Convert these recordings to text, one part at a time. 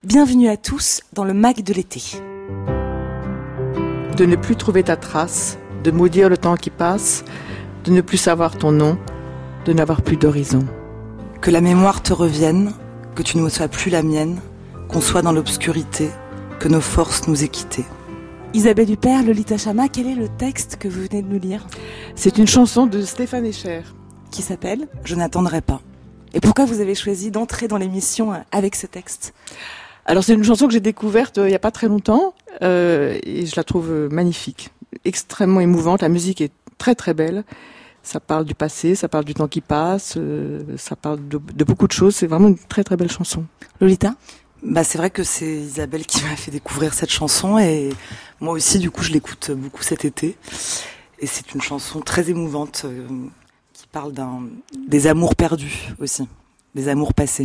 Bienvenue à tous dans le MAC de l'été. De ne plus trouver ta trace, de maudire le temps qui passe, de ne plus savoir ton nom, de n'avoir plus d'horizon. Que la mémoire te revienne, que tu ne sois plus la mienne, qu'on soit dans l'obscurité, que nos forces nous aient quittés. Isabelle Huppert, Lolita Chama, quel est le texte que vous venez de nous lire ? C'est une chanson de Stéphane Escher. Qui s'appelle « Je n'attendrai pas ». Et pourquoi vous avez choisi d'entrer dans l'émission avec ce texte ? Alors c'est une chanson que j'ai découverte il n'y a pas très longtemps et je la trouve magnifique, extrêmement émouvante. La musique est très très belle. Ça parle du passé, ça parle du temps qui passe, ça parle de beaucoup de choses. C'est vraiment une très très belle chanson. Lolita ? C'est vrai que c'est Isabelle qui m'a fait découvrir cette chanson et moi aussi du coup je l'écoute beaucoup cet été. Et c'est une chanson très émouvante qui parle des amours perdus aussi, des amours passés.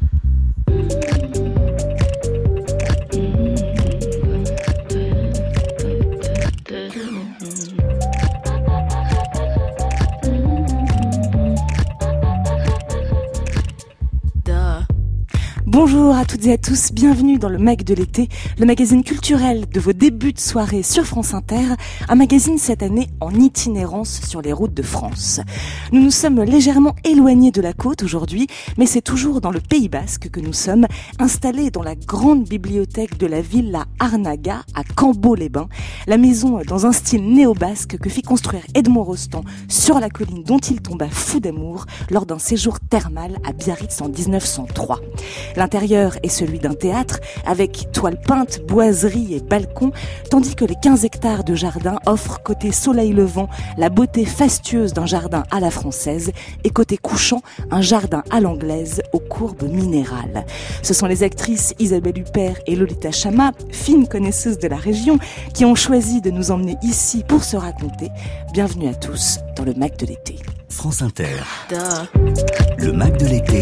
Bonjour à toutes et à tous, bienvenue dans le MAC de l'été, le magazine culturel de vos débuts de soirée sur France Inter, un magazine cette année en itinérance sur les routes de France. Nous nous sommes légèrement éloignés de la côte aujourd'hui, mais c'est toujours dans le Pays Basque que nous sommes, installés dans la grande bibliothèque de la Villa Arnaga à Cambo-les-Bains, la maison dans un style néo-basque que fit construire Edmond Rostand sur la colline dont il tomba fou d'amour lors d'un séjour thermal à Biarritz en 1903. L'intérieur est celui d'un théâtre avec toiles peintes, boiseries et balcons, tandis que les 15 hectares de jardin offrent côté soleil levant la beauté fastueuse d'un jardin à la française et côté couchant un jardin à l'anglaise aux courbes minérales. Ce sont les actrices Isabelle Huppert et Lolita Chama, fines connaisseuses de la région, qui ont choisi de nous emmener ici pour se raconter. Bienvenue à tous dans le MAC de l'été. France Inter. Le MAC de l'été.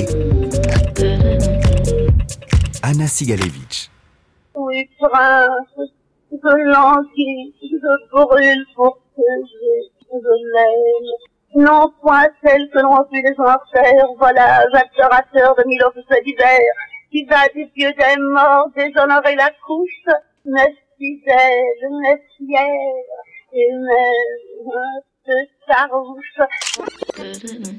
Anna Sigalevitch. Oui, prince, je languis, je brûle pour que je l'aime. Non, point celle que l'on a vu les gens faire, voilà, adorateur de mille officiers d'hiver, qui va du pied des morts déshonorer la couche, mais fidèle, mais fière, et même de farouche.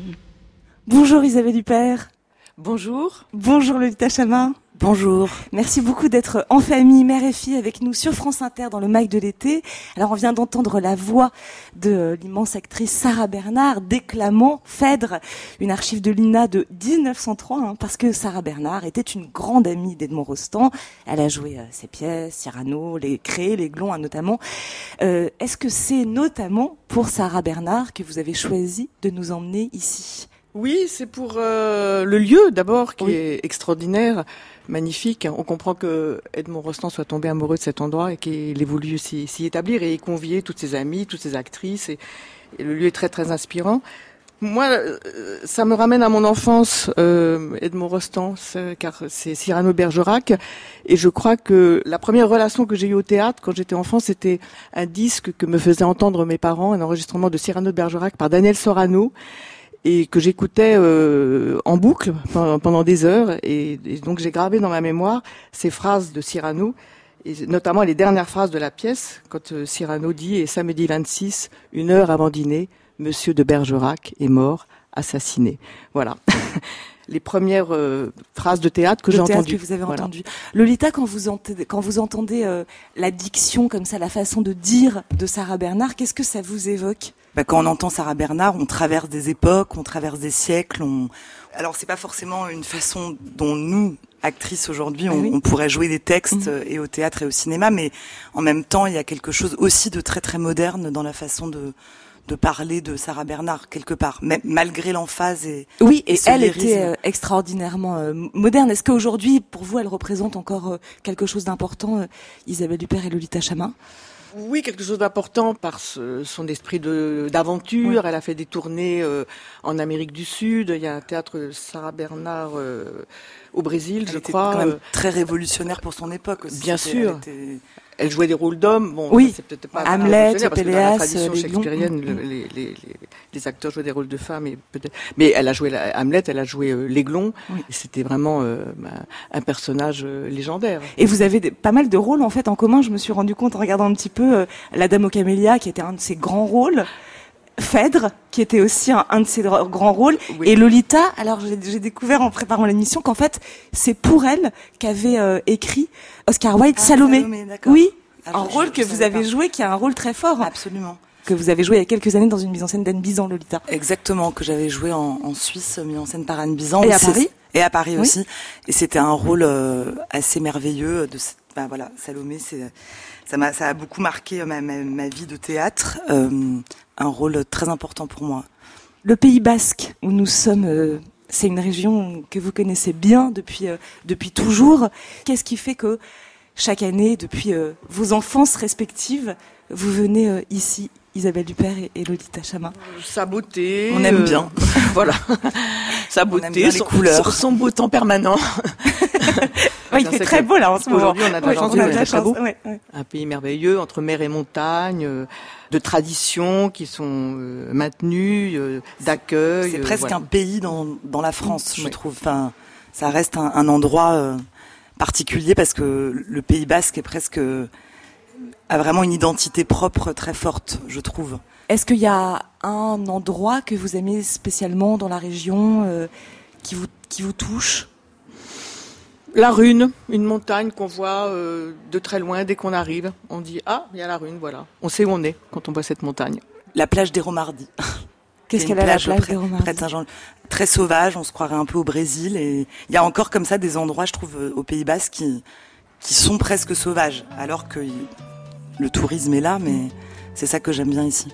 Bonjour Isabelle Huppert. Bonjour. Bonjour Lolita Chama. Bonjour. Merci beaucoup d'être en famille, mère et fille avec nous sur France Inter dans le MAC de l'été. Alors on vient d'entendre la voix de l'immense actrice Sarah Bernard déclamant Phèdre, une archive de l'INA de 1903, parce que Sarah Bernard était une grande amie d'Edmond Rostand. Elle a joué ses pièces, Cyrano, les Cré, les Glons notamment. Est-ce que c'est notamment pour Sarah Bernard que vous avez choisi de nous emmener ici ? Oui, c'est pour le lieu d'abord qui est extraordinaire, magnifique. On comprend que Edmond Rostand soit tombé amoureux de cet endroit et qu'il ait voulu s'y établir et y convier toutes ses amies, toutes ses actrices. Et le lieu est très très inspirant. Moi, ça me ramène à mon enfance, Edmond Rostand, car c'est Cyrano Bergerac. Et je crois que la première relation que j'ai eue au théâtre quand j'étais enfant, c'était un disque que me faisaient entendre mes parents, un enregistrement de Cyrano Bergerac par Daniel Sorano, et que j'écoutais en boucle pendant des heures, et donc j'ai gravé dans ma mémoire ces phrases de Cyrano, et notamment les dernières phrases de la pièce, quand Cyrano dit « Et samedi 26, 1 heure avant dîner, Monsieur de Bergerac est mort, assassiné ». Voilà. Les premières phrases de théâtre que j'ai entendues. Que vous avez entendues. Lolita, quand vous entendez la diction comme ça, la façon de dire de Sarah Bernard, qu'est-ce que ça vous évoque ? Quand on entend Sarah Bernard, on traverse des époques, on traverse des siècles. Alors c'est pas forcément une façon dont nous, actrices aujourd'hui, on pourrait jouer des textes et au théâtre et au cinéma, mais en même temps, il y a quelque chose aussi de très très moderne dans la façon de parler de Sarah Bernard quelque part, malgré l'emphase et elle était extraordinairement moderne. Est-ce qu'aujourd'hui, pour vous, elle représente encore quelque chose d'important, Isabelle Huppert et Lolita Chama ? Oui, quelque chose d'important par son esprit d'aventure. Oui. Elle a fait des tournées en Amérique du Sud. Il y a un théâtre Sarah Bernard au Brésil, Elle je était crois. Quand même très révolutionnaire pour son époque aussi. Bien sûr. Elle jouait des rôles d'hommes. Bon, oui, c'est peut-être pas Hamlet, Péléas, Péléas, dans la tradition shakespearienne, les acteurs jouaient des rôles de femmes. Mais elle a joué Hamlet, elle a joué l'Aiglon. Oui. Et c'était vraiment un personnage légendaire. Et vous avez pas mal de rôles en fait en commun. Je me suis rendu compte en regardant un petit peu La Dame aux Camélias, qui était un de ses grands rôles. Phèdre, qui était aussi un de ses grands rôles, oui. Et Lolita. Alors j'ai découvert en préparant l'émission qu'en fait c'est pour elle qu'avait écrit Oscar Wilde Salomé. Oui, un rôle que vous avez joué, qui a un rôle très fort. Absolument. Que vous avez joué il y a quelques années dans une mise en scène d'Anne Bizan, Lolita. Exactement, que j'avais joué en Suisse, mis en scène par Anne Bizan. Et à Paris. Et à Paris oui. aussi. Et c'était un rôle assez merveilleux de Salomé. Ça a beaucoup marqué ma vie de théâtre. Un rôle très important pour moi. Le Pays Basque, où nous sommes, c'est une région que vous connaissez bien depuis toujours. Qu'est-ce qui fait que chaque année, depuis vos enfances respectives, vous venez ici, Isabelle Huppert et Lolita Chama? Sa beauté. On aime bien. Voilà. Sa beauté, son beau temps permanent. Oui, il fait très beau là en ce moment. Aujourd'hui, on a de la chance, très beau. Ouais. Un pays merveilleux entre mer et montagne, de traditions qui sont maintenues, d'accueil. C'est presque un pays dans la France, je trouve. Enfin, ça reste un endroit particulier parce que le Pays Basque a vraiment une identité propre très forte, je trouve. Est-ce qu'il y a un endroit que vous aimez spécialement dans la région qui vous touche? La Rune, une montagne qu'on voit de très loin dès qu'on arrive. On dit il y a la Rune, voilà. On sait où on est quand on voit cette montagne. La plage des Romardis. Qu'est-ce qu'elle a, la plage des Romardis? Près de Saint-Jean. Très sauvage, on se croirait un peu au Brésil. Et il y a encore comme ça des endroits, je trouve, au Pays Basque qui sont presque sauvages, alors que le tourisme est là, mais c'est ça que j'aime bien ici.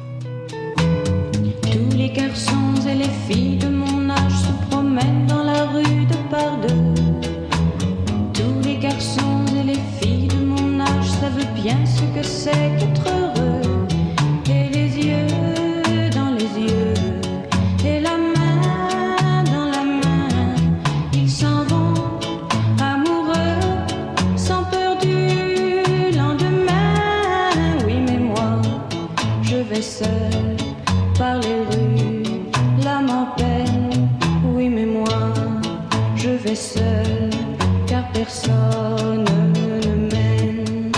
Tous les garçons et les filles de mon âge se promènent dans la rue de par deux. Tous les garçons et les filles de mon âge savent bien ce que c'est qu'être heureux. Et les yeux dans les yeux, et la main dans la main, ils s'en vont amoureux, sans peur du lendemain. Oui, mais moi, je vais seul par les rues, l'âme en peine. Oui, mais moi, je vais seul, car personne ne mène.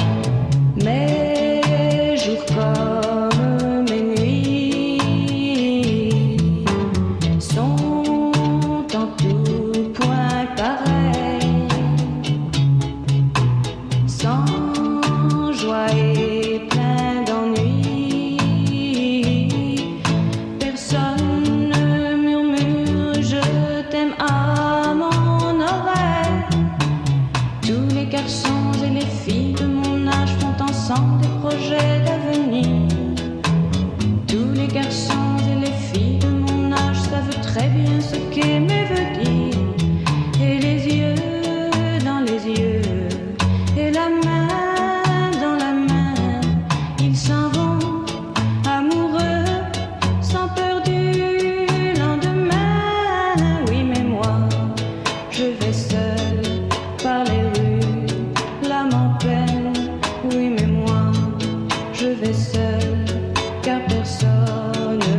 Mes jours comme mes nuits sont en tout point pareils, sans joie et plein d'ennui. Personne ne murmure je t'aime à mon oreille. Tous les garçons et les filles de mon âge font ensemble des projets d'avenir. Tous les garçons et les filles de mon âge savent très bien ce qu'aimer veut dire. Et les yeux dans les yeux, et la main dans la main, ils s'en vont amoureux, sans peur du lendemain. Oui, mais moi, je vais seul par les rues, l'âme en peine. Oui, mais moi, je vais seul, car personne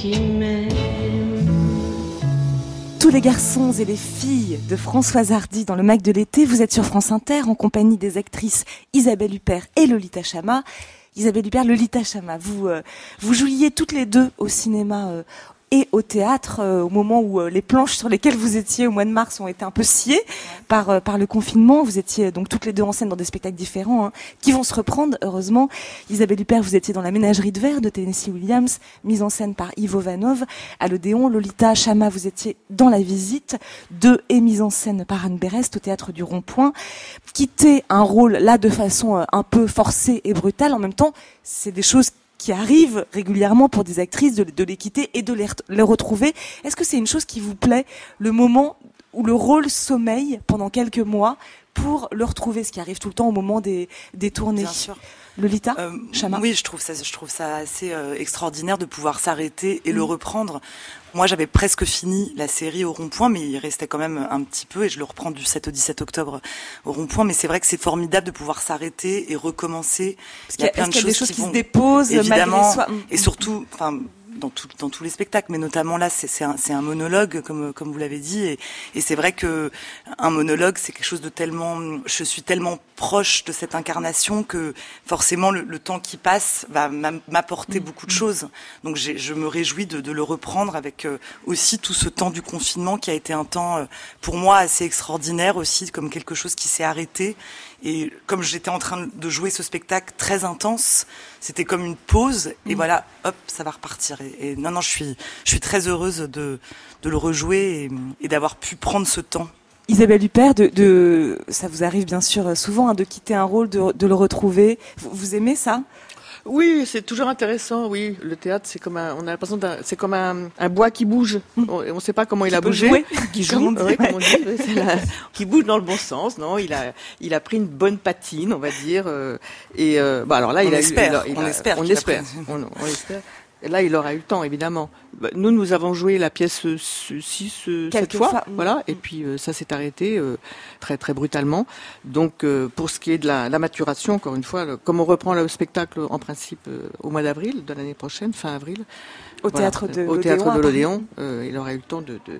qui m'aime. Tous les garçons et les filles de Françoise Hardy dans le Mac de l'été, vous êtes sur France Inter en compagnie des actrices Isabelle Huppert et Lolita Chama. Isabelle Huppert, Lolita Chama, vous jouiez toutes les deux au cinéma et au théâtre au moment où les planches sur lesquelles vous étiez au mois de mars ont été un peu sciées par le confinement. Vous étiez donc toutes les deux en scène dans des spectacles différents qui vont se reprendre heureusement. Isabelle Huppert, vous étiez dans La Ménagerie de verre de Tennessee Williams, mise en scène par Ivo Vanov à l'Odéon. Lolita Chama, vous étiez dans La Visite et mise en scène par Anne Berest au Théâtre du Rond-Point. Quitter un rôle là de façon un peu forcée et brutale, en même temps, c'est des choses qui arrivent régulièrement pour des actrices de les quitter et de les retrouver. Est-ce que c'est une chose qui vous plaît, le moment où le rôle sommeille pendant quelques mois pour le retrouver, ce qui arrive tout le temps au moment des tournées? Bien sûr. Lolita Chama. Oui, je trouve ça assez extraordinaire de pouvoir s'arrêter et le reprendre. Moi, j'avais presque fini la série au Rond-Point, mais il restait quand même un petit peu, et je le reprends du 7 au 17 octobre au Rond-Point. Mais c'est vrai que c'est formidable de pouvoir s'arrêter et recommencer. Parce qu'il y a plein de choses qui se déposent, évidemment, malgré soi. Et surtout, dans tous les spectacles, mais notamment là, c'est un monologue, comme vous l'avez dit, et c'est vrai que un monologue, c'est quelque chose de tellement, je suis tellement proche de cette incarnation que forcément le temps qui passe va m'apporter beaucoup de choses. Donc je me réjouis de le reprendre avec aussi tout ce temps du confinement qui a été un temps pour moi assez extraordinaire aussi, comme quelque chose qui s'est arrêté. Et comme j'étais en train de jouer ce spectacle très intense, c'était comme une pause. Et voilà, hop, ça va repartir. Et non, je suis très heureuse de le rejouer et d'avoir pu prendre ce temps. Isabelle Huppert, ça vous arrive bien sûr souvent de quitter un rôle, de le retrouver. Vous aimez ça ? Oui, c'est toujours intéressant. Oui, le théâtre, c'est comme on a l'impression c'est comme un bois qui bouge. On ne sait pas comment il a bougé, qui joue, comme on dit, qui bouge dans le bon sens. Non, il a pris une bonne patine, on va dire. Alors là, on espère. Et là, il aura eu le temps, évidemment. Nous avons joué la pièce 7 fois, voilà. Et puis ça s'est arrêté très très brutalement. Donc pour ce qui est de la maturation, encore une fois, comme on reprend le spectacle en principe au mois d'avril de l'année prochaine, fin avril, au théâtre de l'Odéon, il aura eu le temps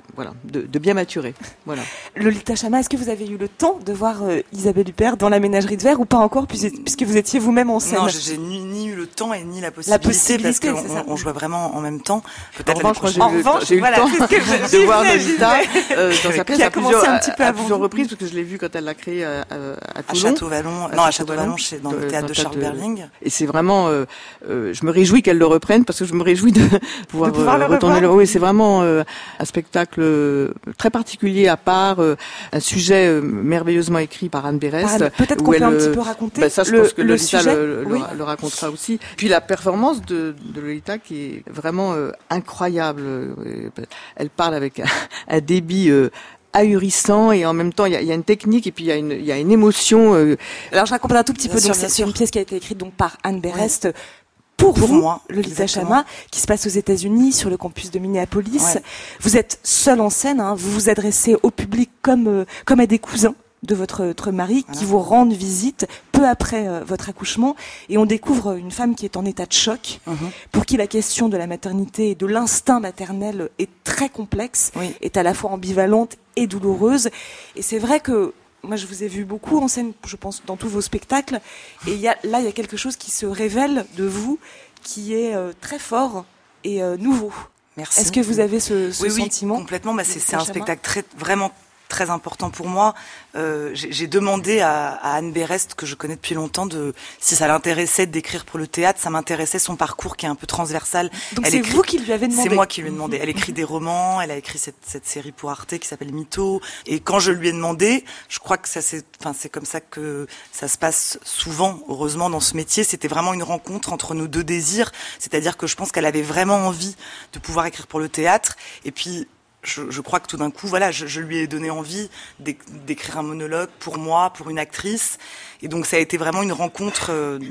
de bien maturer. Voilà. Lolita Chama, est-ce que vous avez eu le temps de voir Isabelle Huppert dans La Ménagerie de verre ou pas encore, puisque vous étiez vous-même en scène? Non, j'ai ni eu le temps et ni la possibilité parce qu'on jouait vraiment en même temps. Peut-être en revanche, j'ai eu le temps de voir Lolita dans sa pièce à plusieurs reprises, parce que je l'ai vue quand elle l'a créée à Toulon. À Château-Vallon, dans le théâtre de Charles Berling. Et c'est vraiment, je me réjouis qu'elle le reprenne, parce que je me réjouis de pouvoir retourner. Oui, c'est vraiment un spectacle très particulier à part, un sujet merveilleusement écrit par Anne Berest. Peut-être qu'on peut un petit peu raconter ça, je pense que Lolita le racontera aussi. Puis la performance de Lolita qui est vraiment incroyable. Elle parle avec un débit ahurissant, et en même temps il y a une technique, et puis il y a une émotion. Alors je raconte un tout petit peu. Donc c'est une pièce qui a été écrite donc par Anne Berest. Pour vous, moi, Lolita Chama, qui se passe aux États-Unis, sur le campus de Minneapolis. Ouais. Vous êtes seule en scène, vous vous adressez au public comme à des cousins de votre mari, qui vous rendent visite peu après votre accouchement, et on découvre une femme qui est en état de choc, pour qui la question de la maternité et de l'instinct maternel est très complexe, est à la fois ambivalente et douloureuse. Et c'est vrai que moi, je vous ai vu beaucoup en scène, je pense, dans tous vos spectacles. Et il y a quelque chose qui se révèle de vous, qui est très fort et nouveau. Merci. Est-ce que vous avez ce sentiment? Oui, complètement. C'est un spectacle vraiment très important pour moi. J'ai demandé à Anne Berest, que je connais depuis longtemps, si ça l'intéressait d'écrire pour le théâtre. Ça m'intéressait son parcours qui est un peu transversal. Donc c'est vous qui lui avez demandé? C'est moi qui lui ai demandé. Elle écrit des romans, elle a écrit cette série pour Arte qui s'appelle Mytho. Et quand je lui ai demandé, je crois que c'est comme ça que ça se passe souvent, heureusement, dans ce métier. C'était vraiment une rencontre entre nos deux désirs. C'est-à-dire que je pense qu'elle avait vraiment envie de pouvoir écrire pour le théâtre. Et puis, je crois que tout d'un coup, voilà, je lui ai donné envie d'écrire un monologue pour moi, pour une actrice. Et donc, ça a été vraiment une rencontre.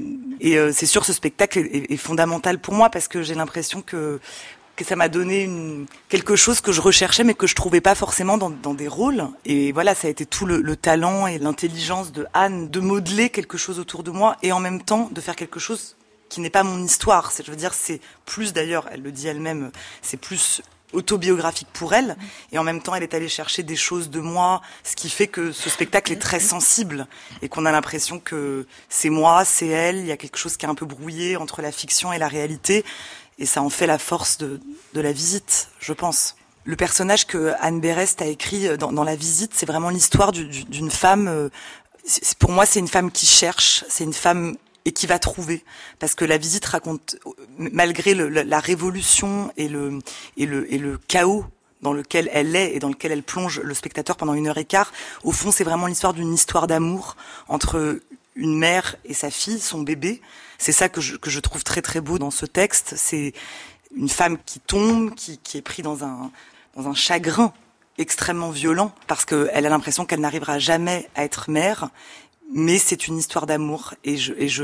C'est sûr, ce spectacle est fondamental pour moi, parce que j'ai l'impression que ça m'a donné quelque chose que je recherchais, mais que je trouvais pas forcément dans des rôles. Et voilà, ça a été tout le talent et l'intelligence de Anne de modeler quelque chose autour de moi, et en même temps de faire quelque chose qui n'est pas mon histoire. Je veux dire, c'est plus d'ailleurs, elle le dit elle-même, c'est plus autobiographique pour elle, et en même temps elle est allée chercher des choses de moi, ce qui fait que ce spectacle est très sensible et qu'on a l'impression que c'est moi, c'est elle, il y a quelque chose qui est un peu brouillé entre la fiction et la réalité, et ça en fait la force de la visite, je pense. Le personnage que Anne Berest a écrit dans La Visite, c'est vraiment l'histoire d'une femme, pour moi c'est une femme qui cherche, c'est une femme et qui va trouver, parce que La Visite raconte, malgré la révolution et le chaos dans lequel elle est et dans lequel elle plonge le spectateur pendant 1h15, au fond c'est vraiment l'histoire d'une histoire d'amour entre une mère et sa fille, son bébé. C'est ça que je trouve très très beau dans ce texte. C'est une femme qui tombe, qui est prise dans un chagrin extrêmement violent, parce qu'elle a l'impression qu'elle n'arrivera jamais à être mère. Mais c'est une histoire d'amour et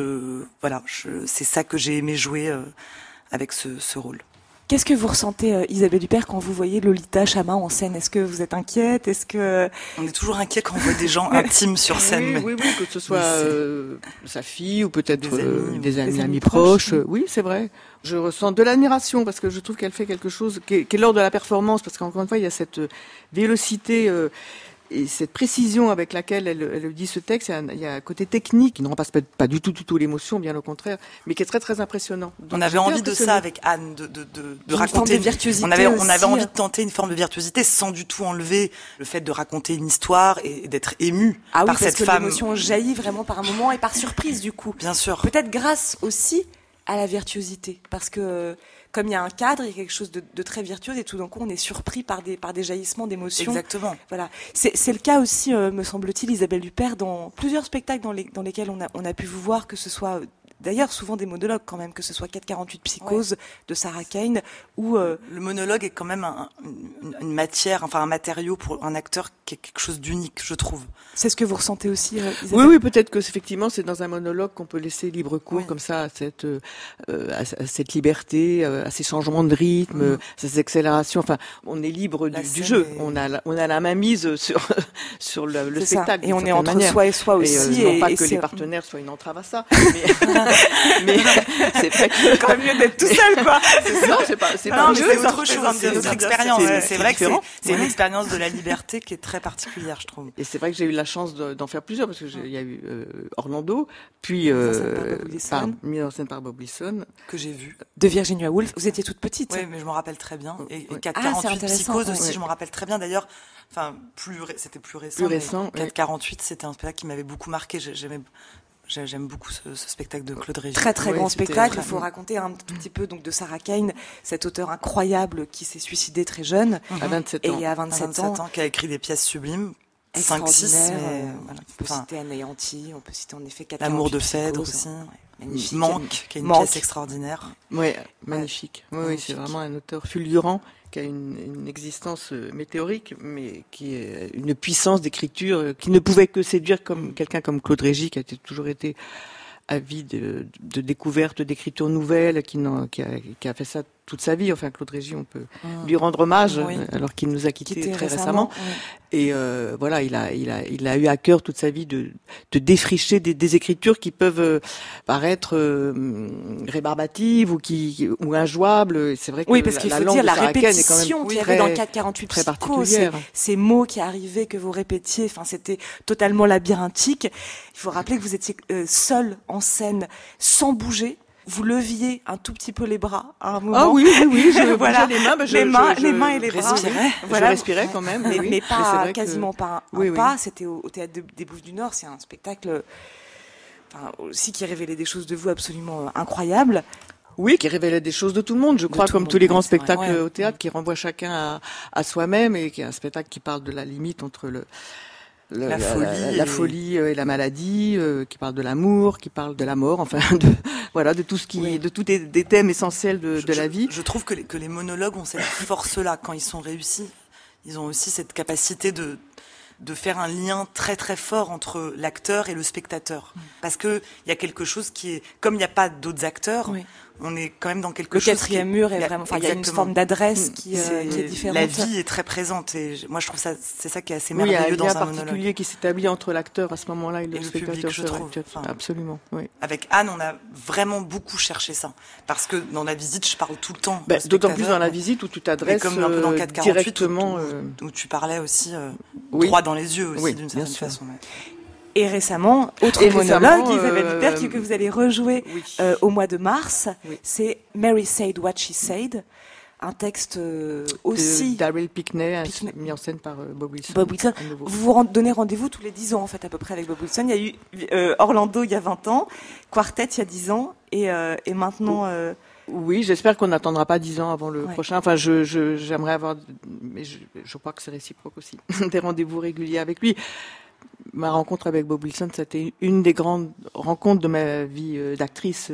c'est ça que j'ai aimé jouer avec ce rôle. Qu'est-ce que vous ressentez, Isabelle Huppert, quand vous voyez Lolita Chama en scène ? Est-ce que vous êtes inquiète ? On est toujours inquiet quand on voit des gens intimes sur scène. Oui, que ce soit sa fille ou peut-être des amis proches. Oui, c'est vrai. Je ressens de l'admiration parce que je trouve qu'elle fait quelque chose qui est l'ordre de la performance, parce qu'encore une fois, il y a cette vélocité et cette précision avec laquelle elle dit ce texte. Il y a un côté technique qui ne remplace pas du tout l'émotion, bien au contraire, mais qui est très très impressionnant. Donc, on avait envie de ça avec Anne, de raconter une virtuosité. On avait envie de tenter une forme de virtuosité sans du tout enlever le fait de raconter une histoire et d'être ému par cette femme. Parce que l'émotion jaillit vraiment par un moment et par surprise du coup. Bien sûr. Peut-être grâce aussi à la virtuosité, parce que comme il y a un cadre, il y a quelque chose de très virtuose et tout d'un coup on est surpris par des jaillissements d'émotions. Exactement. Voilà. C'est le cas aussi, me semble-t-il, Isabelle Huppert, dans plusieurs spectacles dans lesquels on a pu vous voir, que ce soit d'ailleurs souvent des monologues quand même, que ce soit 448 Psychose de Sarah Kane ou le monologue est quand même une matière, enfin un matériau pour un acteur qui est quelque chose d'unique, je trouve. C'est ce que vous ressentez aussi, Isabelle ? Oui, peut-être que effectivement c'est dans un monologue qu'on peut laisser libre cours comme ça à cette liberté, à ces changements de rythme, ces accélérations. Enfin, on est libre du jeu. On a la main mise sur le spectacle. Et on est entre soi et soi aussi. Non pas que les partenaires soient une entrave à ça. Mais c'est vrai que quand même mieux d'être tout seul, quoi. Non, c'est pas un jeu, c'est autre chose, c'est une autre expérience. C'est vrai que c'est une Ouais. expérience de la liberté qui est très particulière, je trouve. Et c'est vrai que j'ai eu la chance d'en faire plusieurs, parce que il y a eu Orlando, puis mis en scène par Bob Wilson, que j'ai vu, de Virginia Woolf. Vous étiez toute petite. Oui, mais je me rappelle très bien. Et 448 Ah, Psychose aussi, je me rappelle très bien. D'ailleurs, enfin, c'était plus récent. 448, c'était un spectacle qui m'avait beaucoup marqué. J'aime beaucoup ce spectacle de Claude Régis. Très très grand spectacle. Il faut raconter un tout petit peu donc de Sarah Kane, cet auteur incroyable qui s'est suicidé très jeune, à 27 ans. Et à 27 ans, qui a écrit des pièces sublimes. 5-6, on peut citer Anéanti, on peut citer en effet 448 L'amour de Phèdre aussi. Magnifique. Manque, qui est une pièce extraordinaire. Oui, magnifique. Oui, c'est vraiment un auteur fulgurant qui a une existence météorique, mais qui est une puissance d'écriture qui ne pouvait que séduire comme quelqu'un comme Claude Régis, qui a toujours été avide de découvertes, d'écriture nouvelle, qui a fait ça toute sa vie. Enfin, Claude Régis, on peut lui rendre hommage, alors qu'il nous a quittés très récemment. Et voilà, il a eu à cœur toute sa vie de défricher des écritures qui peuvent paraître rébarbatives ou injouables. C'est vrai que oui, parce qu'il faut dire la répétition qu'il y avait dans 448 très Psychose, ces mots qui arrivaient, que vous répétiez, enfin c'était totalement labyrinthique. Il faut rappeler que vous étiez seul en scène, sans bouger. Vous leviez un tout petit peu les bras à un moment. Ah oui, je voilà. les mains, les mains et les bras. Voilà. Je respirais quand même. Mais pas quasiment pas un pas. C'était au Théâtre des Bouffes du Nord. C'est un spectacle aussi qui révélait des choses de vous absolument incroyables. Oui, qui révélait des choses de tout le monde, je crois, comme tous les grands spectacles au théâtre, qui renvoient chacun à soi-même, et qui est un spectacle qui parle de la limite entre la folie et la maladie, qui parle de l'amour, qui parle de la mort, enfin de tout ce de tous des thèmes essentiels de la vie. Je trouve que les monologues ont cette force-là quand ils sont réussis. Ils ont aussi cette capacité de faire un lien très très fort entre l'acteur et le spectateur, parce que il y a quelque chose qui est, comme il n'y a pas d'autres acteurs, on est quand même dans quelque le chose. Le quatrième mur est vraiment, il y a une forme d'adresse qui est différente. La vie est très présente et moi je trouve c'est ça qui est assez merveilleux dans un monologue. Il y a un lien particulier qui s'établit entre l'acteur à ce moment-là et le spectateur, public, je trouve. Absolument. Oui. Avec Anne, on a vraiment beaucoup cherché ça parce que dans La Visite, je parle tout le temps. D'autant plus dans La Visite où tu t'adresses comme un peu dans 448, directement. Où tu parlais aussi droit dans les yeux aussi d'une certaine façon. Et récemment, autre monologue, Isabelle Huppert, que vous allez rejouer au mois de mars, c'est Mary Said What She Said, un texte aussi... de Daryl Pinckney, mis en scène par Bob Wilson. Bob Wilson. Vous vous donnez rendez-vous tous les 10 ans, en fait, à peu près, avec Bob Wilson. Il y a eu Orlando il y a 20 ans, Quartet il y a 10 ans, et maintenant... Oui, j'espère qu'on n'attendra pas 10 ans avant le prochain. Enfin, j'aimerais avoir... Mais je crois que c'est réciproque aussi. Des rendez-vous réguliers avec lui. Ma rencontre avec Bob Wilson, c'était une des grandes rencontres de ma vie d'actrice.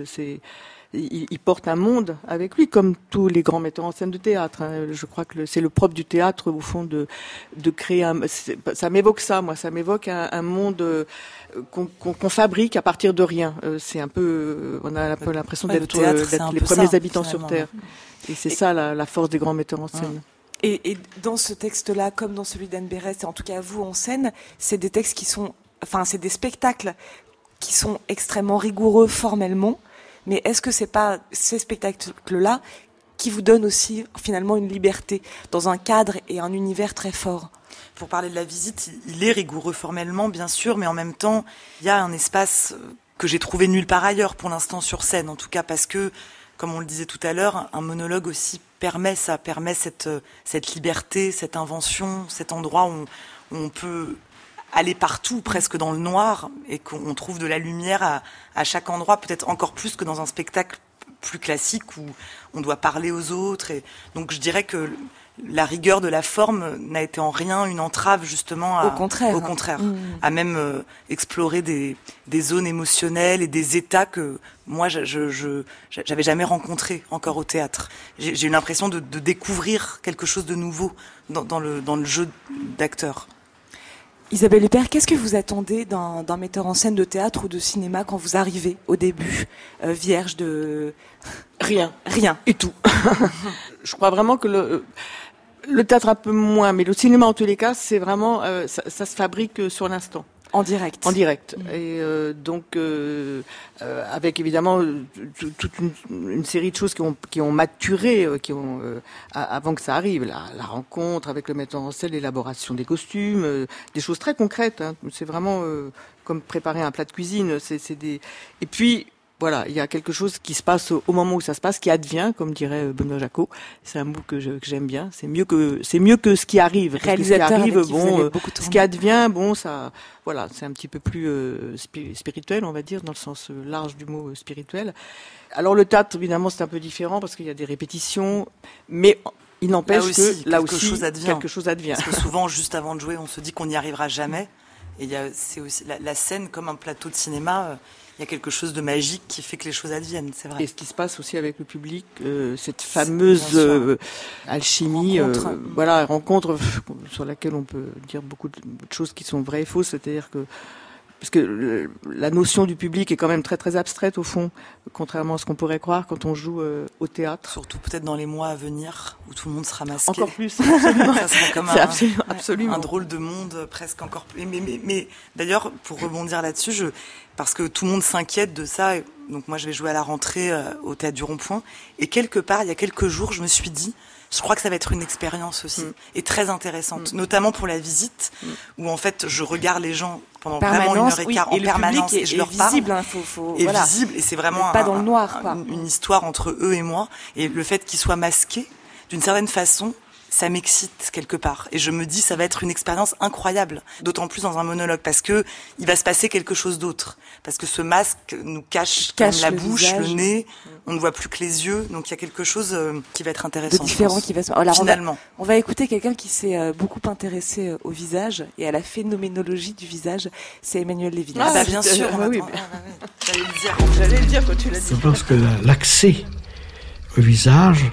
Il porte un monde avec lui, comme tous les grands metteurs en scène de théâtre. Je crois que c'est le propre du théâtre, au fond, de créer ça m'évoque ça, moi. Ça m'évoque un monde qu'on fabrique à partir de rien. C'est un peu, on a un peu l'impression d'être les premiers habitants sur Terre. Et c'est ça la force des grands metteurs en scène. Et dans ce texte-là, comme dans celui d'Anne Berest, et en tout cas vous en scène, c'est des textes c'est des spectacles qui sont extrêmement rigoureux formellement, mais est-ce que c'est pas ces spectacles-là qui vous donnent aussi finalement une liberté dans un cadre et un univers très fort? Pour parler de La Visite, il est rigoureux formellement, bien sûr, mais en même temps, il y a un espace que j'ai trouvé nulle part ailleurs pour l'instant sur scène, en tout cas parce que, comme on le disait tout à l'heure, un monologue aussi permet cette liberté, cette invention, cet endroit où on peut aller partout, presque dans le noir, et qu'on trouve de la lumière à chaque endroit, peut-être encore plus que dans un spectacle plus classique où on doit parler aux autres. Et donc je dirais que la rigueur de la forme n'a été en rien une entrave justement au contraire, à même explorer des zones émotionnelles et des états que moi j'avais jamais rencontrés encore au théâtre. J'ai eu l'impression de découvrir quelque chose de nouveau dans le jeu d'acteur. Isabelle Huppert, qu'est-ce que vous attendez d'un metteur en scène de théâtre ou de cinéma quand vous arrivez au début, vierge de... Rien et tout. Je crois vraiment que le théâtre un peu moins, mais le cinéma en tous les cas, c'est vraiment ça se fabrique sur l'instant. En direct. Et donc avec évidemment toute une série de choses qui ont maturé, avant que ça arrive. La rencontre avec le metteur en scène, l'élaboration des costumes, des choses très concrètes. C'est vraiment comme préparer un plat de cuisine. Et puis voilà, il y a quelque chose qui se passe au moment où ça se passe, qui advient, comme dirait Benoît Jacot. C'est un mot que j'aime bien. C'est mieux que ce qui arrive. Réalisateur, ce qui arrive, ce qui advient, ça, voilà, c'est un petit peu plus spirituel, on va dire, dans le sens large du mot spirituel. Alors le théâtre, évidemment, c'est un peu différent parce qu'il y a des répétitions, mais il n'empêche que là aussi quelque chose advient. Parce que souvent, juste avant de jouer, on se dit qu'on n'y arrivera jamais. Et c'est aussi la scène comme un plateau de cinéma. Il y a quelque chose de magique qui fait que les choses adviennent, c'est vrai. Et ce qui se passe aussi avec le public, cette fameuse alchimie, rencontre sur laquelle on peut dire beaucoup de choses qui sont vraies et fausses, c'est-à-dire que parce que la notion du public est quand même très très abstraite au fond, contrairement à ce qu'on pourrait croire quand on joue au théâtre. Surtout peut-être dans les mois à venir où tout le monde sera masqué. Encore plus, absolument. Ça sera comme absolument un drôle de monde presque encore plus. Mais d'ailleurs, pour rebondir là-dessus, parce que tout le monde s'inquiète de ça, donc moi je vais jouer à la rentrée au Théâtre du Rond-Point, et quelque part, il y a quelques jours, je me suis dit, je crois que ça va être une expérience aussi, et très intéressante, notamment pour La Visite, où en fait je regarde les gens pendant vraiment 1h15 en permanence, et je leur parle. Visible, visible, et c'est vraiment pas dans le noir, une histoire entre eux et moi, et le fait qu'ils soient masqués, d'une certaine façon, ça m'excite quelque part. Et je me dis, ça va être une expérience incroyable. D'autant plus dans un monologue, parce que il va se passer quelque chose d'autre. Parce que ce masque nous cache la bouche, le nez, on ne voit plus que les yeux. Donc il y a quelque chose qui va être intéressant. De différent qui va se... Alors, finalement. On va écouter quelqu'un qui s'est beaucoup intéressé au visage et à la phénoménologie du visage. C'est Emmanuel Lévinas. Bien sûr. Oui. J'allais le dire quand tu l'as dit. Je pense que l'accès au visage,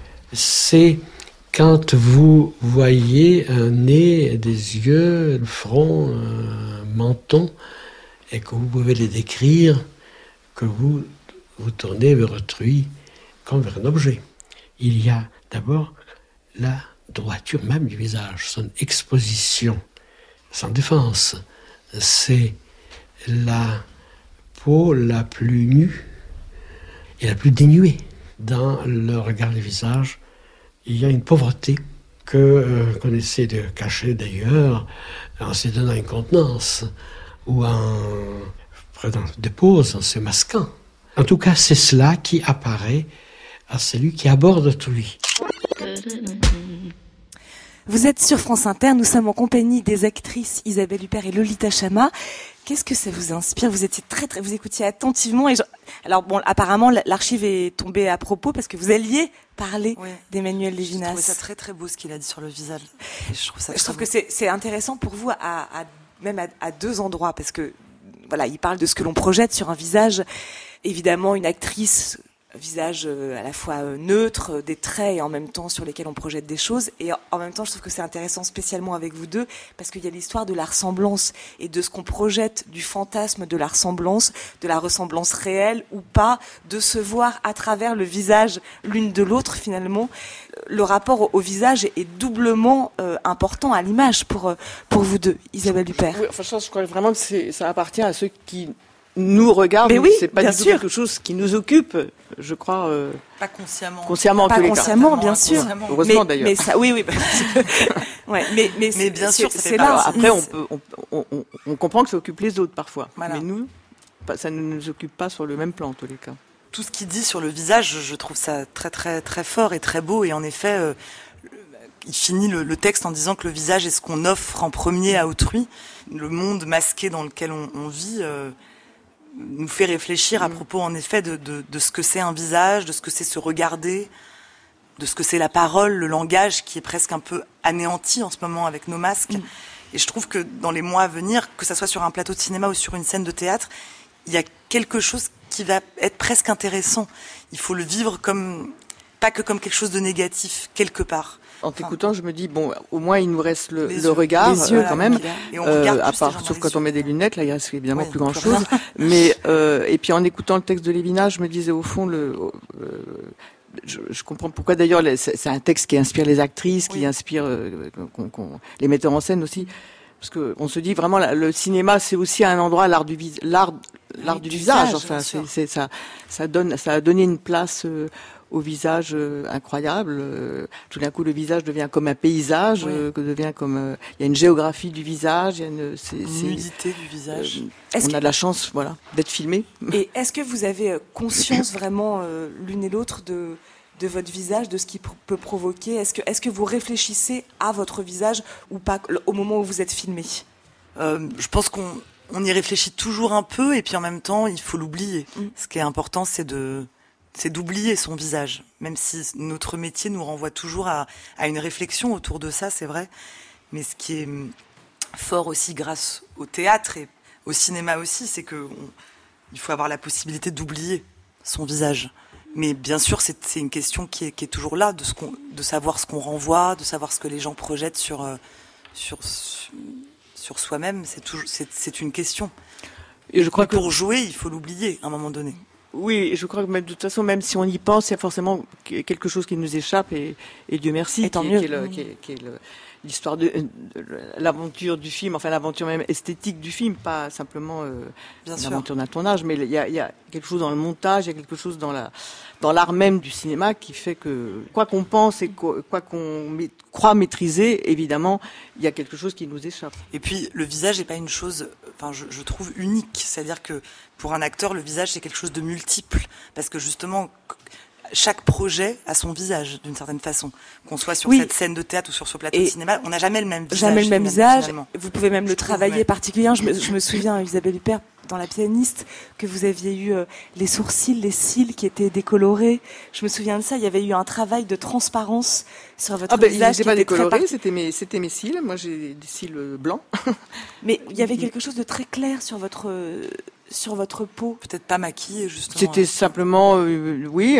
c'est quand vous voyez un nez, des yeux, le front, un menton, et que vous pouvez les décrire, que vous tournez vers autrui comme vers un objet. Il y a d'abord la droiture même du visage, son exposition, son défense. C'est la peau la plus nue et la plus dénuée. Dans le regard du visage, il y a une pauvreté qu'on essaie de cacher d'ailleurs en se donnant une contenance ou en prenant des pauses, en se masquant. En tout cas, c'est cela qui apparaît à celui qui aborde autrui. Vous êtes sur France Inter, nous sommes en compagnie des actrices Isabelle Huppert et Lolita Chama. Qu'est-ce que ça vous inspire? Vous étiez vous écoutiez attentivement. Alors bon, apparemment l'archive est tombée à propos parce que vous alliez parler d'Emmanuel Lévinas. Je trouvais ça très très beau ce qu'il a dit sur le visage. Je trouve que c'est intéressant pour vous même à deux endroits parce que voilà, il parle de ce que l'on projette sur un visage. Évidemment, une actrice, visage à la fois neutre, des traits et en même temps sur lesquels on projette des choses. Et en même temps, je trouve que c'est intéressant spécialement avec vous deux parce qu'il y a l'histoire de la ressemblance et de ce qu'on projette du fantasme de la ressemblance réelle ou pas, de se voir à travers le visage l'une de l'autre finalement. Le rapport au visage est doublement important à l'image pour vous deux, Isabelle Huppert. Oui, enfin, je crois vraiment que ça appartient à ceux qui nous regardent. Mais oui, c'est pas du tout quelque chose qui nous occupe, je crois. Pas consciemment. Consciemment, pas consciemment, bien sûr. Heureusement d'ailleurs. Mais ça, oui. Ouais, mais bien sûr, c'est là. Après, on comprend que ça occupe les autres parfois. Voilà. Mais nous, ça ne nous occupe pas sur le même plan en tous les cas. Tout ce qu'il dit sur le visage, je trouve ça très très très fort et très beau. Et en effet, il finit le texte en disant que le visage est ce qu'on offre en premier à autrui. Le monde masqué dans lequel on vit nous fait réfléchir à propos en effet de ce que c'est un visage, de ce que c'est se regarder, de ce que c'est la parole, le langage qui est presque un peu anéanti en ce moment avec nos masques. Et je trouve que dans les mois à venir, que ça soit sur un plateau de cinéma ou sur une scène de théâtre, il y a quelque chose qui va être presque intéressant. Il faut le vivre pas que comme quelque chose de négatif, quelque part. En t'écoutant, je me dis, bon, au moins il nous reste le regard, les yeux, quand même. Et on regarde à plus part, sauf quand on met des lunettes, là il reste évidemment plus grand chose. Rien. Mais, et puis en écoutant le texte de Lévinas, je me disais au fond, je comprends pourquoi d'ailleurs c'est un texte qui inspire les actrices, qui inspire les metteurs en scène aussi. Parce que on se dit vraiment, le cinéma, c'est aussi un endroit, l'art du visage. Enfin, ça a donné une place au visage incroyable. Tout d'un coup, le visage devient comme un paysage, devient comme il y a une géographie du visage, il y a une nudité du visage. On a de la chance, voilà, d'être filmé. Et est-ce que vous avez conscience vraiment l'une et l'autre de votre visage, de ce qu'il peut provoquer? Est-ce que vous réfléchissez à votre visage ou pas au moment où vous êtes filmé? Je pense qu'on y réfléchit toujours un peu et puis en même temps, il faut l'oublier. Ce qui est important, c'est d'oublier son visage, même si notre métier nous renvoie toujours à une réflexion autour de ça, c'est vrai. Mais ce qui est fort aussi grâce au théâtre et au cinéma aussi, c'est il faut avoir la possibilité d'oublier son visage. Mais bien sûr, c'est une question qui est toujours là, de savoir ce qu'on renvoie, de savoir ce que les gens projettent sur soi-même. C'est une question. Et je crois que pour jouer, il faut l'oublier à un moment donné. Oui, je crois que de toute façon, même si on y pense, il y a forcément quelque chose qui nous échappe et Dieu merci. Et tant mieux. Qui est l'histoire de l'aventure du film, enfin l'aventure même esthétique du film, pas simplement l'aventure d'un tournage, mais il y a quelque chose dans le montage, il y a quelque chose dans l'art même du cinéma qui fait que quoi qu'on pense et quoi qu'on croit maîtriser, évidemment, il y a quelque chose qui nous échappe. Et puis le visage n'est pas une chose, je trouve unique, c'est-à-dire que pour un acteur, le visage c'est quelque chose de multiple, parce que justement chaque projet a son visage d'une certaine façon, qu'on soit sur cette scène de théâtre ou sur ce plateau de cinéma, on n'a jamais le même visage. Jamais le même visage. Finalement. Vous pouvez même le travailler particulièrement. Je me souviens, Isabelle Huppert, dans La Pianiste, que vous aviez eu les sourcils, les cils qui étaient décolorés. Je me souviens de ça. Il y avait eu un travail de transparence sur votre visage. Ils n'étaient pas décolorés, c'était mes cils. Moi, j'ai des cils blancs. Mais il y avait quelque chose de très clair sur sur votre peau? Peut-être pas maquillée, justement. C'était simplement, oui,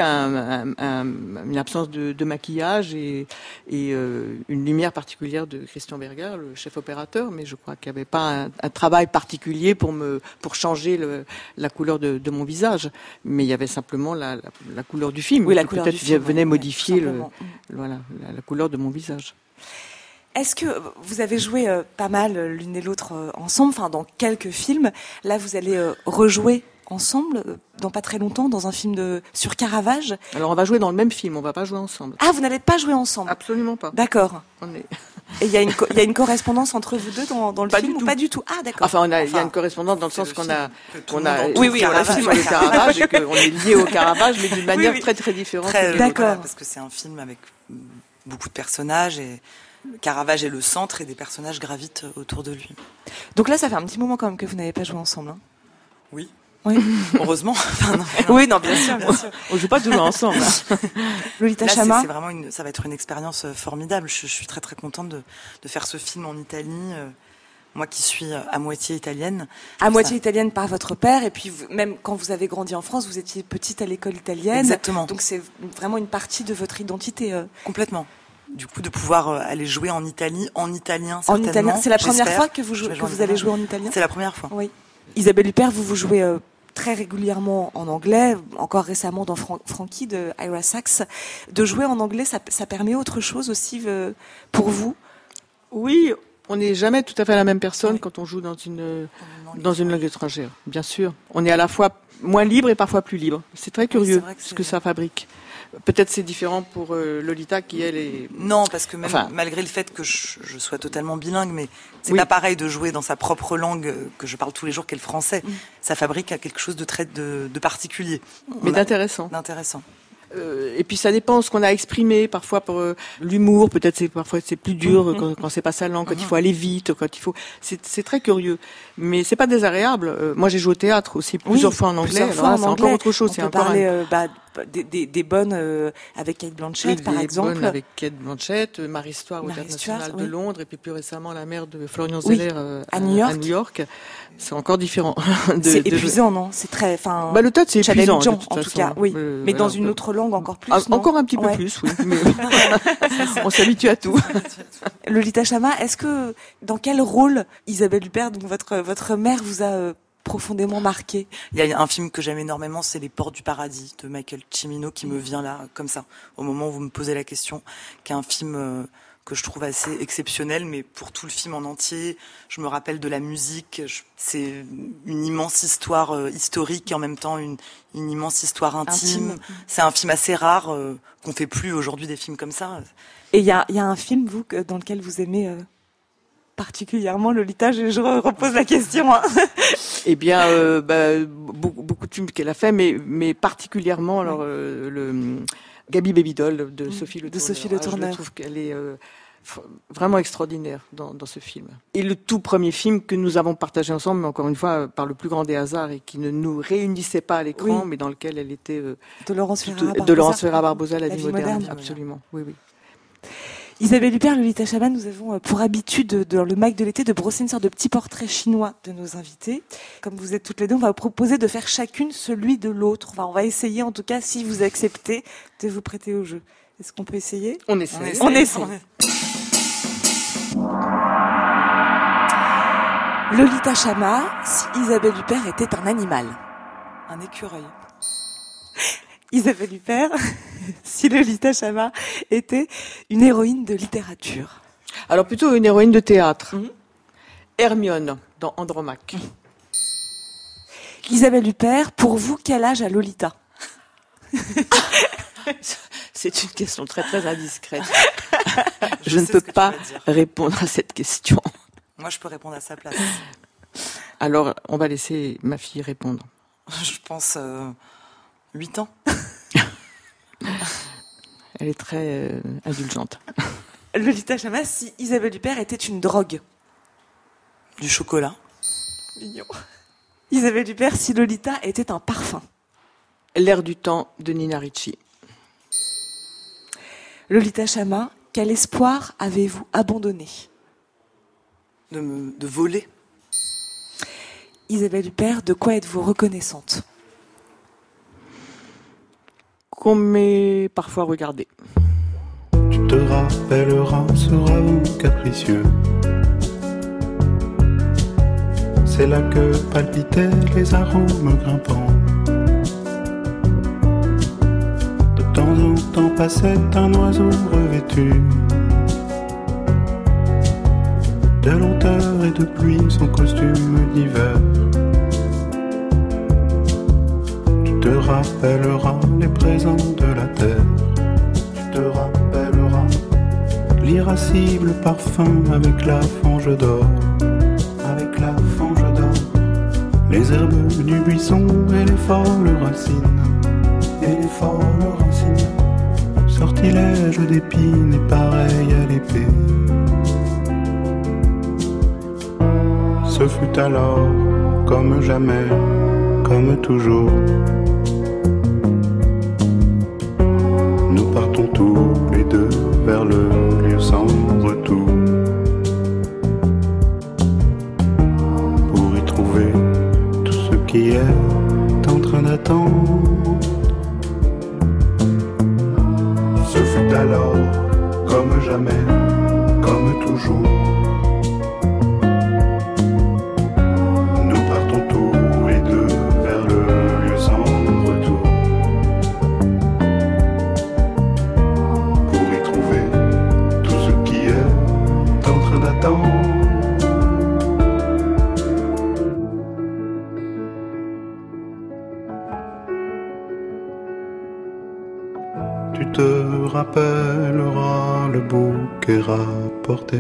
une absence de maquillage et une lumière particulière de Christian Berger, le chef opérateur, mais je crois qu'il n'y avait pas un travail particulier pour changer la couleur de mon visage. Mais il y avait simplement la couleur du film. Oui, la qui couleur peut-être du film, venait oui, modifier voilà. la couleur de mon visage. Est-ce que vous avez joué pas mal l'une et l'autre ensemble, enfin dans quelques films? Là, vous allez rejouer ensemble dans pas très longtemps dans un film sur Caravage. Alors on va jouer dans le même film, on va pas jouer ensemble. Ah, vous n'allez pas jouer ensemble? Absolument pas. D'accord. Et il y a une correspondance entre vous deux dans le Pas film du ou tout. pas du tout? Ah, d'accord. Enfin, il y a une correspondance dans le sens qu'on a Oui, un film sur le Caravage et qu'on est lié au Caravage, mais d'une manière Oui. très très différente. D'accord. Parce que c'est un film avec beaucoup de personnages et Caravage est le centre et des personnages gravitent autour de lui. Donc là, ça fait un petit moment quand même que vous n'avez pas joué ensemble. Hein. Oui. Oui. Heureusement. Enfin, non. Oui, non, bien sûr. On joue pas toujours ensemble. Lolita Là, Chama. c'est vraiment ça va être une expérience formidable. Je suis très très contente de faire ce film en Italie. Moi qui suis à moitié italienne. À moitié italienne par votre père, et puis même quand vous avez grandi en France, vous étiez petite à l'école italienne. Exactement. Donc c'est vraiment une partie de votre identité. Complètement. Du coup, de pouvoir aller jouer en Italie, en italien, En certainement. italien. C'est la première j'espère. fois que vous allez jouer en italien? C'est la première fois. Oui. Isabelle Huppert, vous jouez très régulièrement en anglais, encore récemment dans Frankie de Ira Sachs. De jouer en anglais, ça permet autre chose aussi pour vous? Oui, on n'est jamais tout à fait la même personne quand on joue dans une langue étrangère, bien sûr. On est à la fois moins libre et parfois plus libre. C'est très curieux ce que ça fabrique. Peut-être c'est différent pour Lolita qui, elle, est... Non, parce que même malgré le fait que je sois totalement bilingue, mais c'est pas pareil de jouer dans sa propre langue que je parle tous les jours, qu'est le français. Ça fabrique quelque chose de très de particulier. Mais d'intéressant. Et puis ça dépend de ce qu'on a exprimé. Parfois pour l'humour, peut-être parfois c'est plus dur quand c'est pas sa langue, quand il faut aller vite, c'est très curieux. Mais c'est pas désagréable. Moi j'ai joué au théâtre aussi plusieurs fois en anglais. Alors là, c'est encore autre chose. On peut parler des bonnes avec Cate Blanchett, par exemple. Des bonnes avec Cate Blanchett, Marie Stuart au Théâtre National de Londres, et puis plus récemment la mère de Florian Zeller à New York. C'est encore différent. C'est épuisant, non? C'est très, le théâtre c'est épuisant en tout cas, oui. Mais dans une autre langue encore plus. Encore un petit peu plus, oui. Mais on s'habitue à tout. Lolita Chama, est-ce que dans quel rôle Isabelle Huppert, donc votre mère, vous a profondément marqué? Il y a un film que j'aime énormément, c'est Les Portes du Paradis de Michael Cimino qui me vient là, comme ça, au moment où vous me posez la question, qui est un film que je trouve assez exceptionnel, mais pour tout le film en entier, je me rappelle de la musique, c'est une immense histoire historique et en même temps une immense histoire intime. C'est un film assez rare, qu'on fait plus aujourd'hui des films comme ça. Et il y a un film, vous, dans lequel vous aimez particulièrement, Lolita, je repose la question. Hein. Eh bien, beaucoup de films qu'elle a fait, mais particulièrement alors le Gabi Baby Doll de Sophie Le Tourneur. Je trouve qu'elle est vraiment extraordinaire dans ce film. Et le tout premier film que nous avons partagé ensemble, mais encore une fois par le plus grand des hasards et qui ne nous réunissait pas à l'écran, mais dans lequel elle était de Laurence Ferrara Barbosa, La vie moderne. Absolument, oui. Isabelle Huppert, Lolita Chama, nous avons pour habitude dans le MAC de l'été de brosser une sorte de petit portrait chinois de nos invités. Comme vous êtes toutes les deux, on va vous proposer de faire chacune celui de l'autre. Enfin, on va essayer, en tout cas, si vous acceptez, de vous prêter au jeu. Est-ce qu'on peut essayer? On essaie. On essaie. Lolita Chama, si Isabelle Huppert était un animal? Un écureuil. Isabelle Huppert, si Lolita Chama était une héroïne de littérature? Alors plutôt une héroïne de théâtre. Hermione dans Andromaque. Isabelle Huppert, pour vous, quel âge a Lolita? C'est une question très très indiscrète. Je ne peux pas répondre à cette question. Moi, je peux répondre à sa place. Alors, on va laisser ma fille répondre. Je pense 8 ans. Elle est très indulgente. Lolita Chama, si Isabelle Huppert était une drogue? Du chocolat. Mignon. Isabelle Huppert, si Lolita était un parfum? L'air du temps de Nina Ricci. Lolita Chama, quel espoir avez-vous abandonné? De voler. Isabelle Huppert, de quoi êtes-vous reconnaissante ? Qu'on m'ait parfois regardé. Tu te rappelleras ce rayon capricieux. C'est là que palpitaient les arômes grimpants. De temps en temps passait un oiseau revêtu de lenteur et de pluie, son costume d'hiver. Tu te rappelleras les présents de la terre. Tu te rappelleras l'irascible parfum avec la fange d'or. Avec la fange d'or, les herbes du buisson et les folles racines. Et les folles racines, sortilège d'épines et pareil à l'épée. Ce fut alors, comme jamais, comme toujours. Nous partons tous les deux vers le lieu sans retour. Pour y trouver tout ce qui est en train d'attendre. Ce fut alors, comme jamais, comme toujours. Tu te rappelleras le bouquet rapporté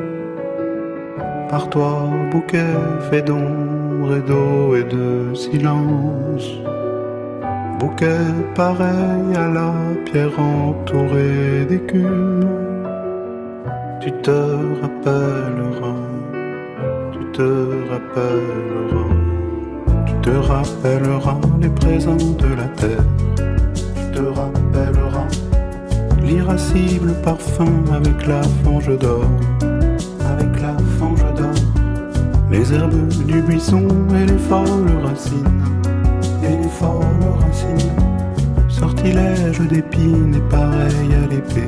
par toi, bouquet fait d'ombre et d'eau et de silence. Bouquet pareil à la pierre entourée d'écume. Tu te rappelleras, tu te rappelleras, tu te rappelleras les présents de la terre. Tu te rappelleras l'irascible parfum avec la fange d'or. Avec la fange d'or, les herbes du buisson et les folles racines. Et les folles racines, sortilège d'épines et pareil à l'épée.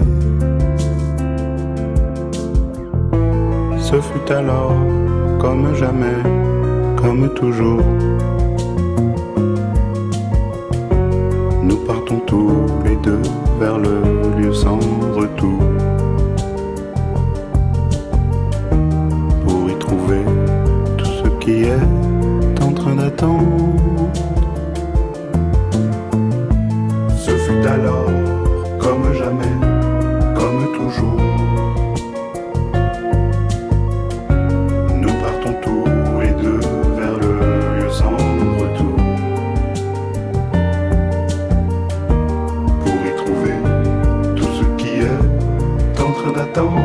Ce fut alors, comme jamais, comme toujours. Nous partons tous les deux vers le lieu sans retour. Pour y trouver tout ce qui est en train d'attendre. Ce fut alors, comme jamais, comme toujours. Nous partons tous les deux vers le lieu sans retour. Pour y trouver tout ce qui est en train d'attendre.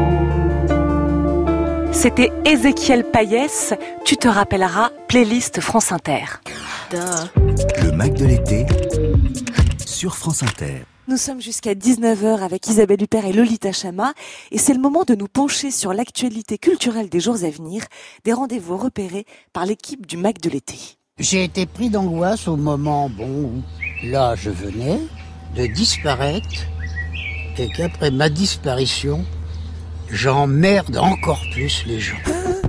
C'était Ézéchiel Payès, Tu te rappelleras, playlist France Inter. Le Mac de l'été sur France Inter. Nous sommes jusqu'à 19h avec Isabelle Huppert et Lolita Chama et c'est le moment de nous pencher sur l'actualité culturelle des jours à venir, des rendez-vous repérés par l'équipe du Mac de l'été. J'ai été pris d'angoisse au moment, où là je venais de disparaître et qu'après ma disparition, j'emmerde encore plus les gens.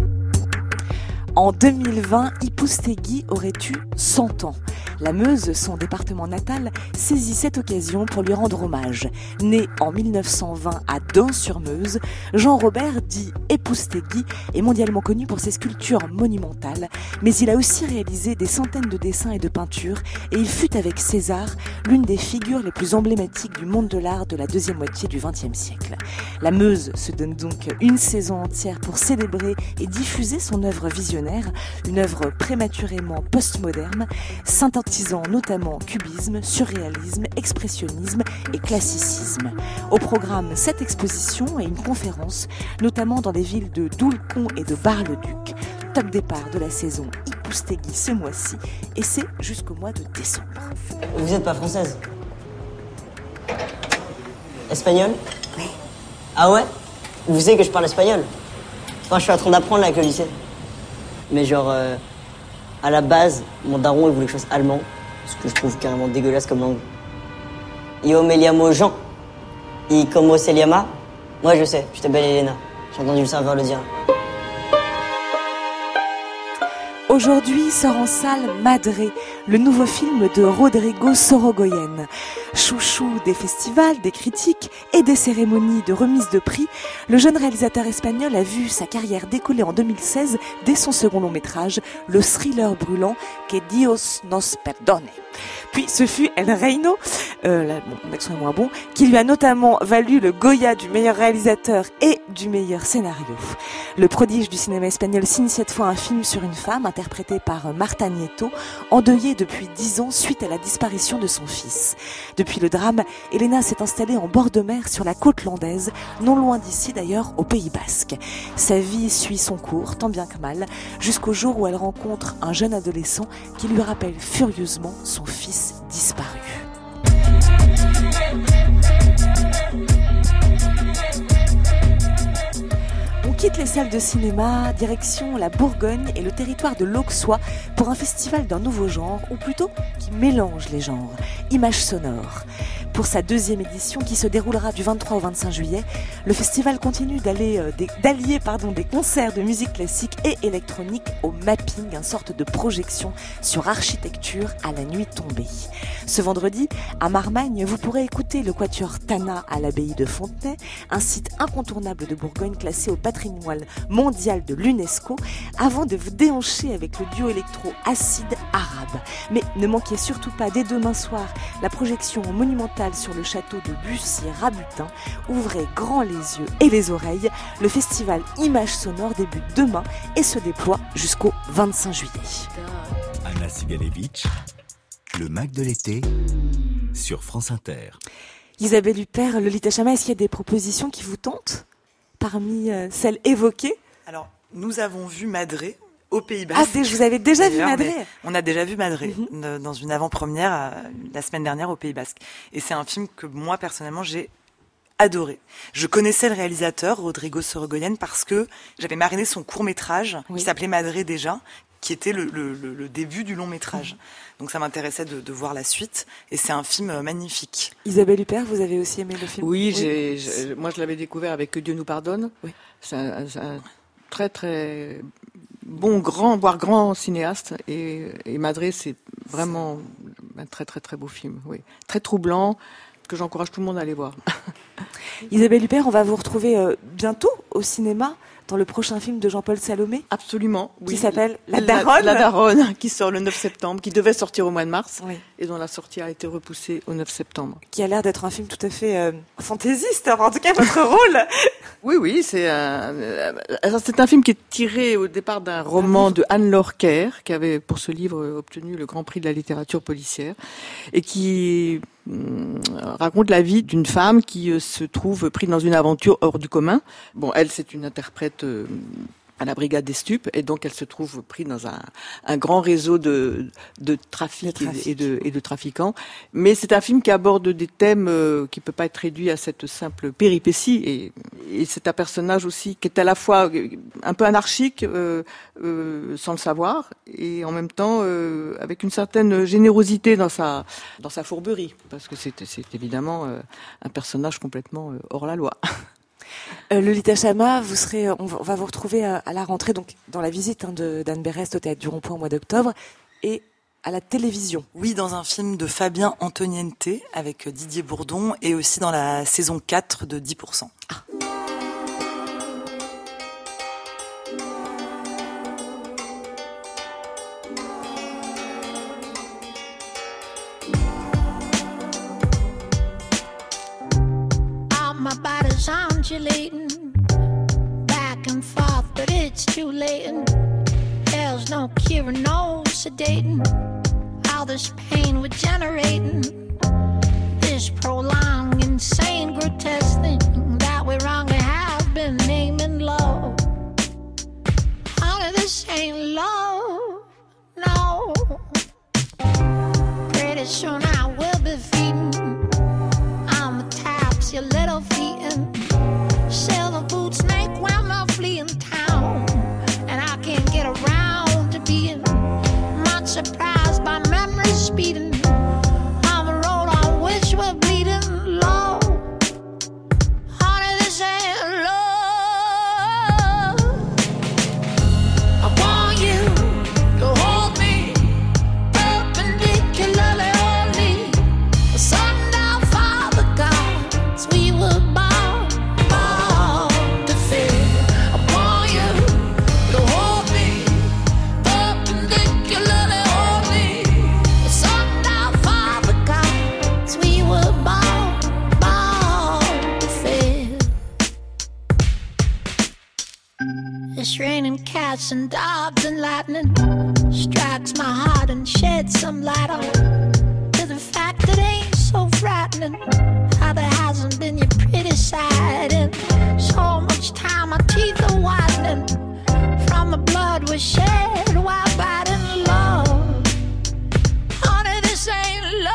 En 2020, Ipoustéguy aurait eu 100 ans. La Meuse, son département natal, saisit cette occasion pour lui rendre hommage. Né en 1920 à Dun-sur-Meuse, Jean-Robert dit Ipoustéguy est mondialement connu pour ses sculptures monumentales, mais il a aussi réalisé des centaines de dessins et de peintures, et il fut avec César l'une des figures les plus emblématiques du monde de l'art de la deuxième moitié du XXe siècle. La Meuse se donne donc une saison entière pour célébrer et diffuser son œuvre visionnaire, une œuvre prématurément postmoderne, synthétisant notamment cubisme, surréalisme, expressionnisme et classicisme. Au programme, cette exposition et une conférence, notamment dans les villes de Doulcon et de Bar-le-Duc. Top départ de la saison Ipoustéguy ce mois-ci, et c'est jusqu'au mois de décembre. Vous n'êtes pas française? Espagnole? Oui. Ah ouais? Vous savez que je parle espagnol? Enfin, je suis en train d'apprendre là avec le lycée. Mais genre, À la base, mon daron, il voulait que je fasse allemand, ce que je trouve carrément dégueulasse comme langue. Io me llamo Jean. Y como se llama? Moi, je sais, je t'appelle Elena. J'ai entendu le serveur le dire. Aujourd'hui sort en salle Madré, le nouveau film de Rodrigo Sorogoyen. Chouchou des festivals, des critiques et des cérémonies de remise de prix, le jeune réalisateur espagnol a vu sa carrière décoller en 2016 dès son second long métrage, le thriller brûlant Que Dios nos perdone. Puis ce fut El Reino, mon accent est moins bon, qui lui a notamment valu le Goya du meilleur réalisateur et du meilleur scénario. Le prodige du cinéma espagnol signe cette fois un film sur une femme interprétée par Marta Nieto, endeuillée depuis 10 ans suite à la disparition de son fils. Depuis le drame, Elena s'est installée en bord de mer sur la côte landaise, non loin d'ici d'ailleurs au Pays Basque. Sa vie suit son cours, tant bien que mal, jusqu'au jour où elle rencontre un jeune adolescent qui lui rappelle furieusement son fils disparu. On quitte les salles de cinéma, direction la Bourgogne et le territoire de l'Auxois pour un festival d'un nouveau genre, ou plutôt qui mélange les genres, Images sonores. Pour sa deuxième édition qui se déroulera du 23 au 25 juillet, le festival continue d'allier des concerts de musique classique et électronique au mapping, une sorte de projection sur architecture à la nuit tombée. Ce vendredi, à Marmagne, vous pourrez écouter le quatuor Tana à l'abbaye de Fontenay, un site incontournable de Bourgogne classé au patrimoine mondial de l'UNESCO, avant de vous déhancher avec le duo électro acide arabe. Mais ne manquez surtout pas dès demain soir la projection monumentale sur le château de Bussy-Rabutin. Ouvrez grand les yeux et les oreilles. Le festival Images sonores débute demain et se déploie jusqu'au 25 juillet. Anna Sigalevitch, le Mac de l'été sur France Inter. Isabelle Huppert, Lolita Chama, est-ce qu'il y a des propositions qui vous tentent parmi celles évoquées? Alors, nous avons vu Madré au Pays Basque. Ah, vous avez déjà vu Madré? On a déjà vu Madré dans une avant-première la semaine dernière au Pays Basque. Et c'est un film que moi, personnellement, j'ai adoré. Je connaissais le réalisateur, Rodrigo Sorogoyen, parce que j'avais mariné son court-métrage, qui s'appelait Madré déjà, qui était le début du long-métrage. Donc ça m'intéressait de voir la suite. Et c'est un film magnifique. Isabelle Huppert, vous avez aussi aimé le film? Oui, moi je l'avais découvert avec Que Dieu nous pardonne. Oui. C'est un très très bon, voire grand cinéaste. Et Madré, c'est vraiment un très très très beau film. Oui. Très troublant, que j'encourage tout le monde à aller voir. Isabelle Huppert, on va vous retrouver bientôt au cinéma dans le prochain film de Jean-Paul Salomé. Absolument, oui. Qui s'appelle La Daronne. La Daronne, qui sort le 9 septembre, qui devait sortir au mois de mars, et dont la sortie a été repoussée au 9 septembre. Qui a l'air d'être un film tout à fait fantaisiste, en tout cas votre rôle. Oui, c'est un film qui est tiré au départ d'un roman de Anne-Laure Kerr, qui avait pour ce livre obtenu le Grand Prix de la littérature policière, et qui raconte la vie d'une femme qui se trouve prise dans une aventure hors du commun. Bon, elle, c'est une interprète à la brigade des stupes, et donc elle se trouve prise dans un grand réseau de trafic et de trafiquants. Mais c'est un film qui aborde des thèmes qui peut pas être réduit à cette simple péripétie, et c'est un personnage aussi qui est à la fois un peu anarchique sans le savoir, et en même temps avec une certaine générosité dans sa fourberie, parce que c'est évidemment un personnage complètement hors la loi. Lolita Chama, on va vous retrouver à la rentrée, donc dans la visite d'Anne Berest au Théâtre du Rond-Point au mois d'octobre, et à la télévision. Oui, dans un film de Fabien Antoniente avec Didier Bourdon, et aussi dans la saison 4 de 10%. Ah. Undulating back and forth, but it's too late, and there's no cure, no sedating all this pain we're generating, this prolonged, insane, grotesque thing that we wrongly have been naming love. Honey, this ain't love, no. Pretty soon I will be feeding on the taps your little feet, and silver boots make when I flee in town, and I can't get around to being It's raining cats and dogs and lightning strikes my heart and sheds some light on to the fact that ain't so frightening how there hasn't been your pretty side in so much time. My teeth are whitening from the blood was shed while fighting love. Honey, this ain't love.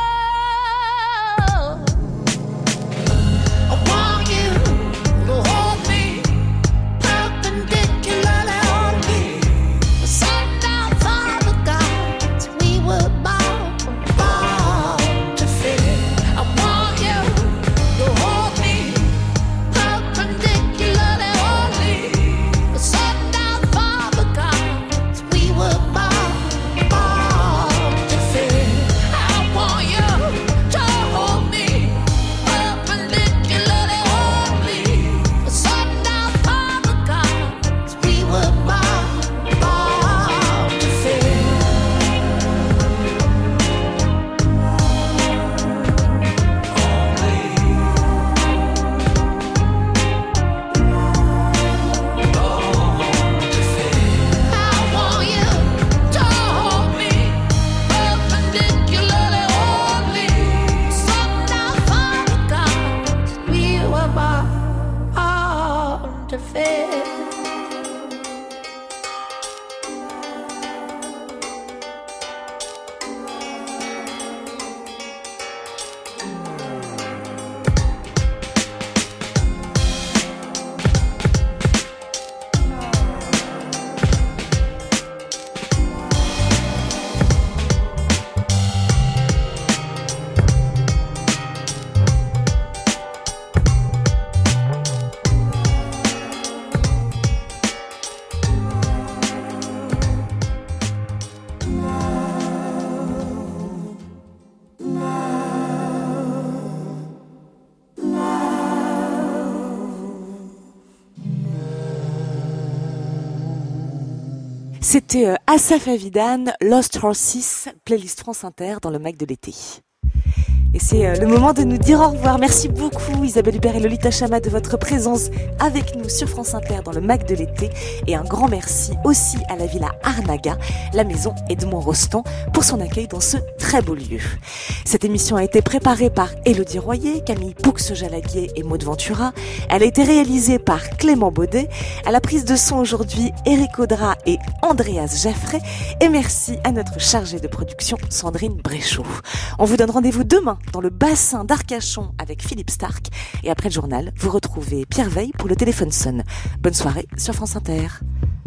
I want you to hold me perpendicularly on me. Set down for the gods we were born to fit. I want you to hold me perpendicularly on me. Set down for the gods we were born to fit. I want you to hold me perpendicularly on me. Set down for the gods we were born to fit. I want you to hold me perpendicularly on me. Set down for the gods we were born to fit. C'était Asaf Avidan, Lost Horses, playlist France Inter dans le Mac de l'été. Et c'est le moment de nous dire au revoir. Merci beaucoup Isabelle Hubert et Lolita Chama de votre présence avec nous sur France Inter dans le Mac de l'été. Et un grand merci aussi à la Villa Arnaga, la maison Edmond Rostand, pour son accueil dans ce très beau lieu. Cette émission a été préparée par Élodie Royer, Camille Poux-Jalaguier et Maud Ventura. Elle a été réalisée par Clément Baudet. À la prise de son aujourd'hui, Eric Audra et Andreas Jaffray. Et merci à notre chargée de production, Sandrine Bréchot. On vous donne rendez-vous demain dans le bassin d'Arcachon avec Philippe Stark. Et après le journal, vous retrouvez Pierre Veille pour le téléphone sonne. Bonne soirée sur France Inter.